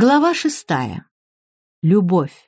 Глава 6. Любовь.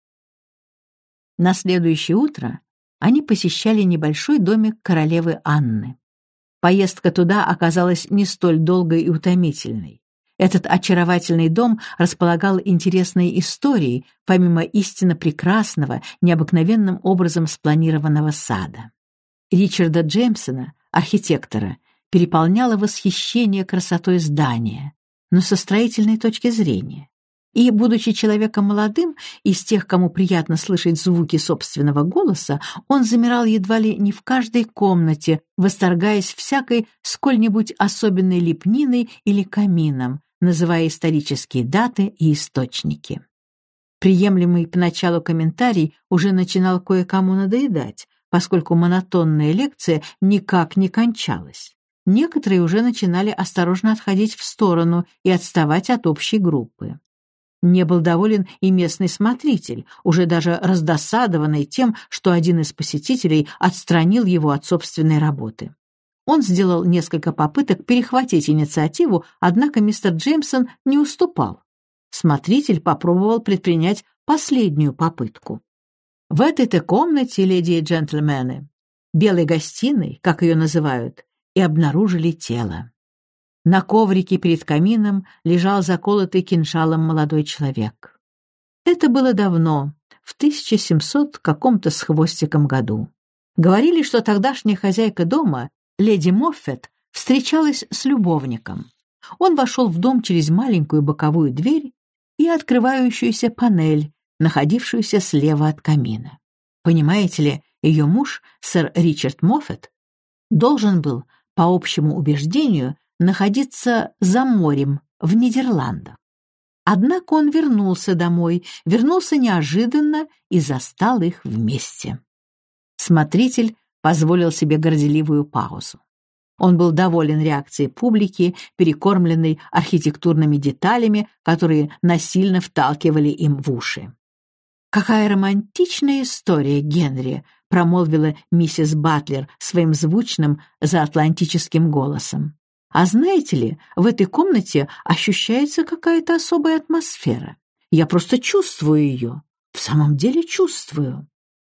На следующее утро они посещали небольшой домик королевы Анны. Поездка туда оказалась не столь долгой и утомительной. Этот очаровательный дом располагал интересной историей, помимо истинно прекрасного, необыкновенным образом спланированного сада. Ричарда Джеймсона, архитектора, переполняло восхищение красотой здания, но со строительной точки зрения. И, будучи человеком молодым, из тех, кому приятно слышать звуки собственного голоса, он замирал едва ли не в каждой комнате, восторгаясь всякой сколь-нибудь особенной лепниной или камином, называя исторические даты и источники. Приемлемый поначалу комментарий уже начинал кое-кому надоедать, поскольку монотонная лекция никак не кончалась. Некоторые уже начинали осторожно отходить в сторону и отставать от общей группы. Не был доволен и местный смотритель, уже даже раздосадованный тем, что один из посетителей отстранил его от собственной работы. Он сделал несколько попыток перехватить инициативу, однако мистер Джеймсон не уступал. Смотритель попробовал предпринять последнюю попытку. В этой-то комнате, леди и джентльмены, белой гостиной, как ее называют, и обнаружили тело. На коврике перед камином лежал заколотый кинжалом молодой человек. Это было давно, в 1700 каком-то с хвостиком году. Говорили, что тогдашняя хозяйка дома, леди Моффет, встречалась с любовником. Он вошел в дом через маленькую боковую дверь и открывающуюся панель, находившуюся слева от камина. Понимаете ли, ее муж, сэр Ричард Моффет, должен был, по общему убеждению, находиться за морем в Нидерландах. Однако он вернулся домой, вернулся неожиданно и застал их вместе. Смотритель позволил себе горделивую паузу. Он был доволен реакцией публики, перекормленной архитектурными деталями, которые насильно вталкивали им в уши. «Какая романтичная история, Генри!» — промолвила миссис Батлер своим звучным заатлантическим голосом. «А знаете ли, в этой комнате ощущается какая-то особая атмосфера. Я просто чувствую ее. В самом деле чувствую».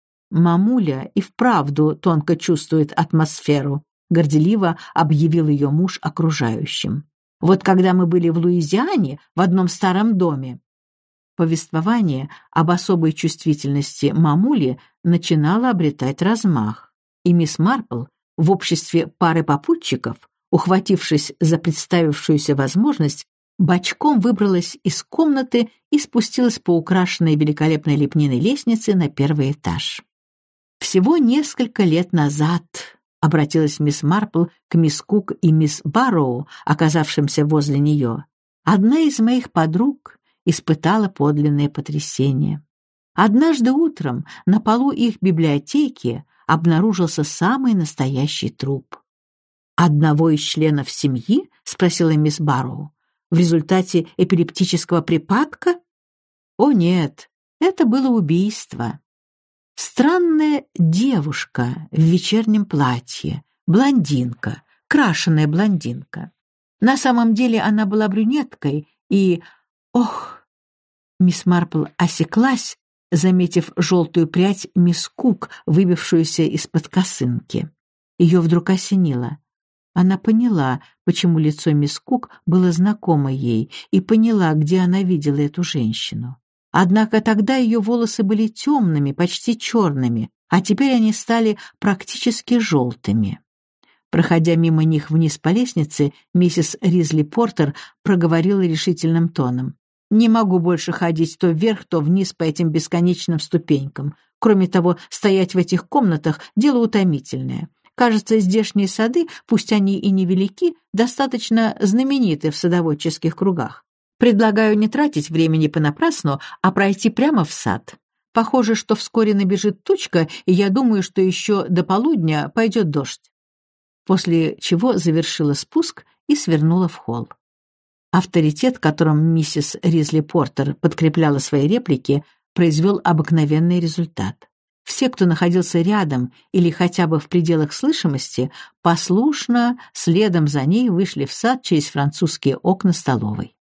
«Мамуля и вправду тонко чувствует атмосферу», — горделиво объявил ее муж окружающим. «Вот когда мы были в Луизиане, в одном старом доме». Повествование об особой чувствительности мамули начинало обретать размах, и мисс Марпл в обществе пары попутчиков, ухватившись за представившуюся возможность, бочком выбралась из комнаты и спустилась по украшенной великолепной лепниной лестнице на первый этаж. «Всего несколько лет назад», — обратилась мисс Марпл к мисс Кук и мисс Барроу, оказавшимся возле нее, «одна из моих подруг испытала подлинное потрясение. Однажды утром на полу их библиотеки обнаружился самый настоящий труп. «Одного из членов семьи?» — спросила мисс Барроу. «В результате эпилептического припадка?» «О нет, это было убийство. Странная девушка в вечернем платье, блондинка, крашеная блондинка. На самом деле она была брюнеткой и... Ох!» Мисс Марпл осеклась, заметив желтую прядь мисс Кук, выбившуюся из-под косынки. Ее вдруг осенило. Она поняла, почему лицо мисс Кук было знакомо ей, и поняла, где она видела эту женщину. Однако тогда ее волосы были темными, почти черными, а теперь они стали практически желтыми. Проходя мимо них вниз по лестнице, миссис Ризли Портер проговорила решительным тоном: «Не могу больше ходить то вверх, то вниз по этим бесконечным ступенькам. Кроме того, стоять в этих комнатах — дело утомительное. Кажется, здешние сады, пусть они и невелики, достаточно знамениты в садоводческих кругах. Предлагаю не тратить времени понапрасну, а пройти прямо в сад. Похоже, что вскоре набежит тучка, и я думаю, что еще до полудня пойдет дождь». После чего завершила спуск и свернула в холл. Авторитет, которым миссис Ризли Портер подкрепляла свои реплики, произвел обыкновенный результат. Все, кто находился рядом или хотя бы в пределах слышимости, послушно следом за ней вышли в сад через французские окна столовой.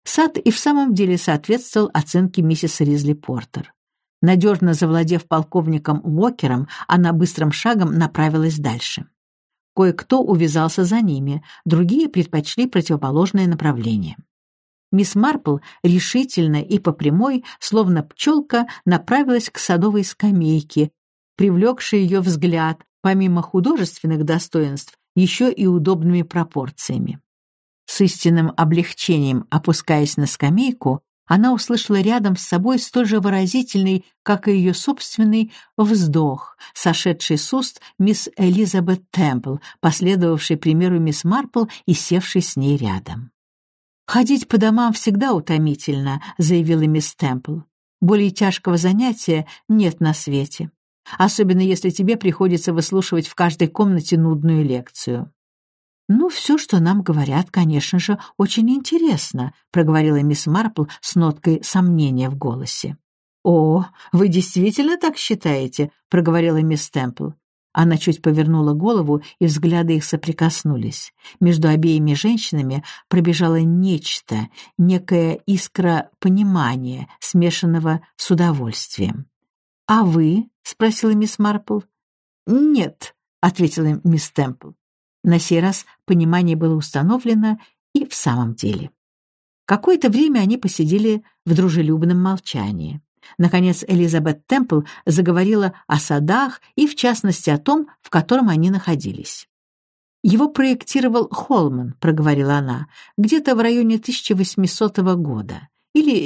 Сад и в самом деле соответствовал оценке миссис Ризли Портер. Надежно завладев полковником Уокером, она быстрым шагом направилась дальше. Кое-кто увязался за ними, другие предпочли противоположное направление. Мисс Марпл решительно и по прямой, словно пчелка, направилась к садовой скамейке, привлекшей ее взгляд, помимо художественных достоинств, еще и удобными пропорциями. С истинным облегчением, опускаясь на скамейку, она услышала рядом с собой столь же выразительный, как и ее собственный, вздох, сошедший с уст мисс Элизабет Темпл, последовавшей примеру мисс Марпл и севшей с ней рядом. «Ходить по домам всегда утомительно», — заявила мисс Темпл. «Более тяжкого занятия нет на свете, особенно если тебе приходится выслушивать в каждой комнате нудную лекцию». «Ну, все, что нам говорят, конечно же, очень интересно», — проговорила мисс Марпл с ноткой сомнения в голосе. «О, вы действительно так считаете?» — проговорила мисс Темпл. Она чуть повернула голову, и взгляды их соприкоснулись. Между обеими женщинами пробежало нечто, некая искра понимания, смешанного с удовольствием. «А вы?» — спросила мисс Марпл. «Нет», — ответила мисс Темпл. На сей раз понимание было установлено и в самом деле. Какое-то время они посидели в дружелюбном молчании. Наконец Элизабет Темпл заговорила о садах и, в частности, о том, в котором они находились. «Его проектировал Холман», — проговорила она, — «где-то в районе 1800 года или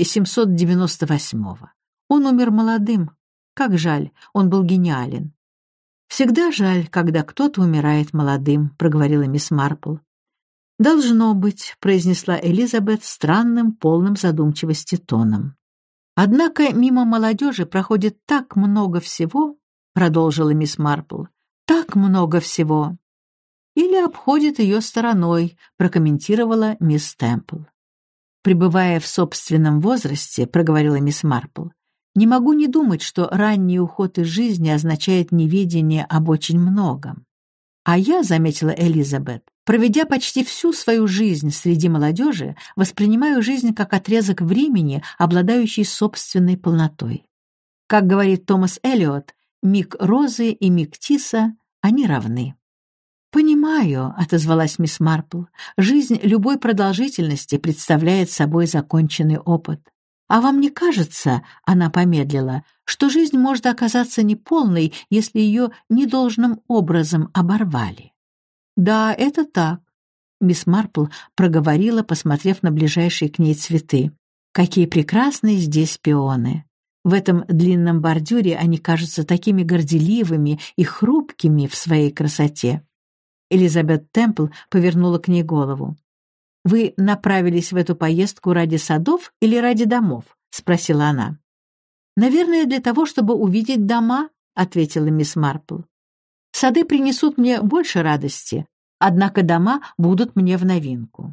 798-го. Он умер молодым. Как жаль, он был гениален». «Всегда жаль, когда кто-то умирает молодым», — проговорила мисс Марпл. «Должно быть», — произнесла Элизабет странным, полным задумчивости тоном. «Однако мимо молодежи проходит так много всего», — продолжила мисс Марпл, — «так много всего». «Или обходит ее стороной», — прокомментировала мисс Темпл. «Пребывая в собственном возрасте», — проговорила мисс Марпл, — «не могу не думать, что ранний уход из жизни означает неведение об очень многом». «А я», — заметила Элизабет, — «проведя почти всю свою жизнь среди молодежи, воспринимаю жизнь как отрезок времени, обладающий собственной полнотой. Как говорит Томас Элиот, миг розы и миг тиса, они равны». «Понимаю», — отозвалась мисс Марпл, — «жизнь любой продолжительности представляет собой законченный опыт. А вам не кажется, — она помедлила, — что жизнь может оказаться неполной, если ее недолжным образом оборвали?» «Да, это так», — мисс Марпл проговорила, посмотрев на ближайшие к ней цветы. «Какие прекрасные здесь пионы! В этом длинном бордюре они кажутся такими горделивыми и хрупкими в своей красоте». Элизабет Темпл повернула к ней голову. «Вы направились в эту поездку ради садов или ради домов?» — спросила она. «Наверное, для того, чтобы увидеть дома», — ответила мисс Марпл. «Сады принесут мне больше радости, однако дома будут мне в новинку.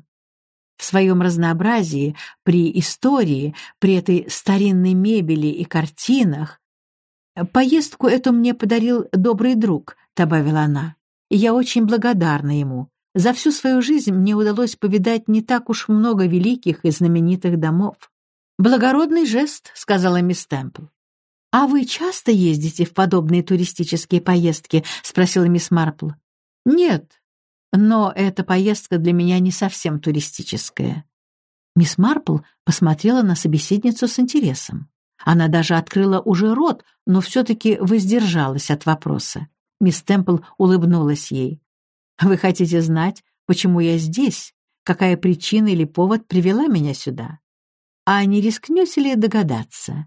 В своем разнообразии, при истории, при этой старинной мебели и картинах. Поездку эту мне подарил добрый друг», — добавила она, — «и я очень благодарна ему. За всю свою жизнь мне удалось повидать не так уж много великих и знаменитых домов». «Благородный жест», — сказала мисс Темпл. «А вы часто ездите в подобные туристические поездки?» — спросила мисс Марпл. «Нет, но эта поездка для меня не совсем туристическая». Мисс Марпл посмотрела на собеседницу с интересом. Она даже открыла уже рот, но все-таки воздержалась от вопроса. Мисс Темпл улыбнулась ей. «Вы хотите знать, почему я здесь? Какая причина или повод привела меня сюда? А не рискнете ли догадаться?»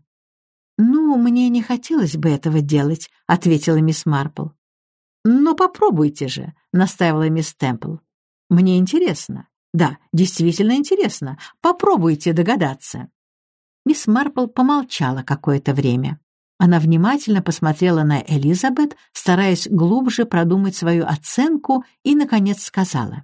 «Ну, мне не хотелось бы этого делать», — ответила мисс Марпл. «Но попробуйте же», — настаивала мисс Темпл. «Мне интересно. Да, действительно интересно. Попробуйте догадаться». Мисс Марпл помолчала какое-то время. Она внимательно посмотрела на Элизабет, стараясь глубже продумать свою оценку, и, наконец, сказала: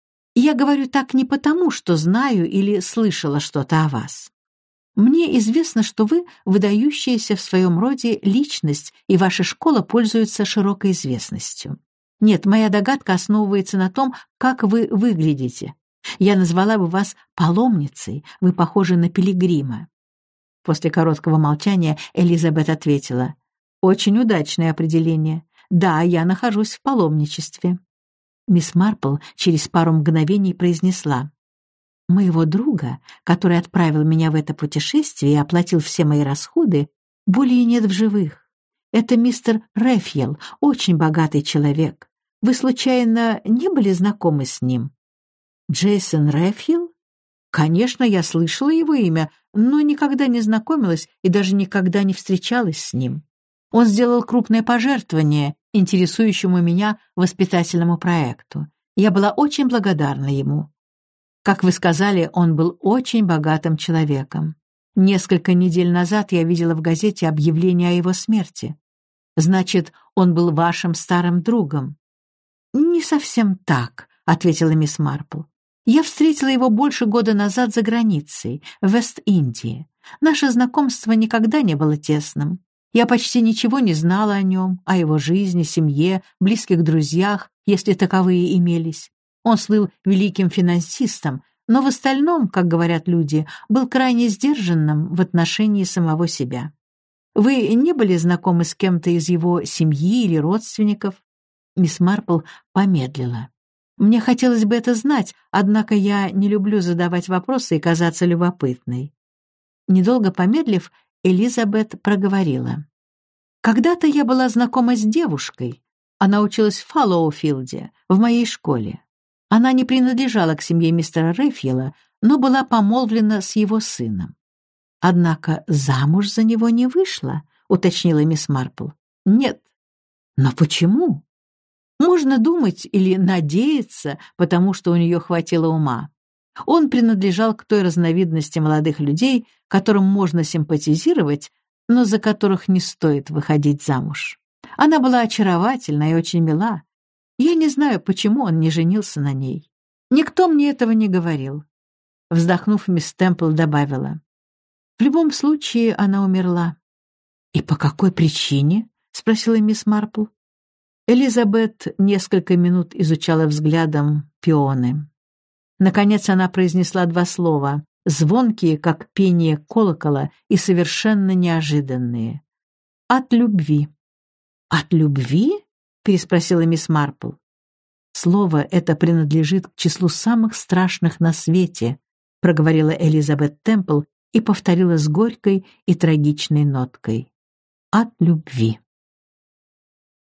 «Я говорю так не потому, что знаю или слышала что-то о вас. Мне известно, что вы выдающаяся в своем роде личность, и ваша школа пользуется широкой известностью. Нет, моя догадка основывается на том, как вы выглядите. Я назвала бы вас паломницей, вы похожи на пилигрима». После короткого молчания Элизабет ответила: «Очень удачное определение. Да, я нахожусь в паломничестве». Мисс Марпл через пару мгновений произнесла: «Моего друга, который отправил меня в это путешествие и оплатил все мои расходы, более нет в живых. Это мистер Рэфьел, очень богатый человек. Вы, случайно, не были знакомы с ним?» «Джейсон Рэфьел? Конечно, я слышала его имя, но никогда не знакомилась и даже никогда не встречалась с ним. Он сделал крупное пожертвование интересующему меня воспитательному проекту. Я была очень благодарна ему. Как вы сказали, он был очень богатым человеком. Несколько недель назад я видела в газете объявление о его смерти. Значит, он был вашим старым другом?» «Не совсем так», — ответила мисс Марпл. «Я встретила его больше года назад за границей, в Вест-Индии. Наше знакомство никогда не было тесным. Я почти ничего не знала о нем, о его жизни, семье, близких друзьях, если таковые имелись. Он слыл великим финансистом, но в остальном, как говорят люди, был крайне сдержанным в отношении самого себя. Вы не были знакомы с кем-то из его семьи или родственников?» Мисс Марпл помедлила. «Мне хотелось бы это знать, однако я не люблю задавать вопросы и казаться любопытной». Недолго помедлив, Элизабет проговорила: «Когда-то я была знакома с девушкой. Она училась в Фаллоуфилде, в моей школе. Она не принадлежала к семье мистера Рэфьела, но была помолвлена с его сыном. Однако замуж за него не вышла», — уточнила мисс Марпл. «Нет». «Но почему?» «Можно думать или надеяться, потому что у нее хватило ума. Он принадлежал к той разновидности молодых людей, которым можно симпатизировать, но за которых не стоит выходить замуж. Она была очаровательна и очень мила. Я не знаю, почему он не женился на ней. Никто мне этого не говорил». Вздохнув, мисс Темпл добавила: «В любом случае она умерла». «И по какой причине?» — спросила мисс Марпл. Элизабет несколько минут изучала взглядом пионы. Наконец она произнесла два слова, звонкие, как пение колокола, и совершенно неожиданные. «От любви». «От любви?» — переспросила мисс Марпл. «Слово это принадлежит к числу самых страшных на свете», — проговорила Элизабет Темпл и повторила с горькой и трагичной ноткой. «От любви».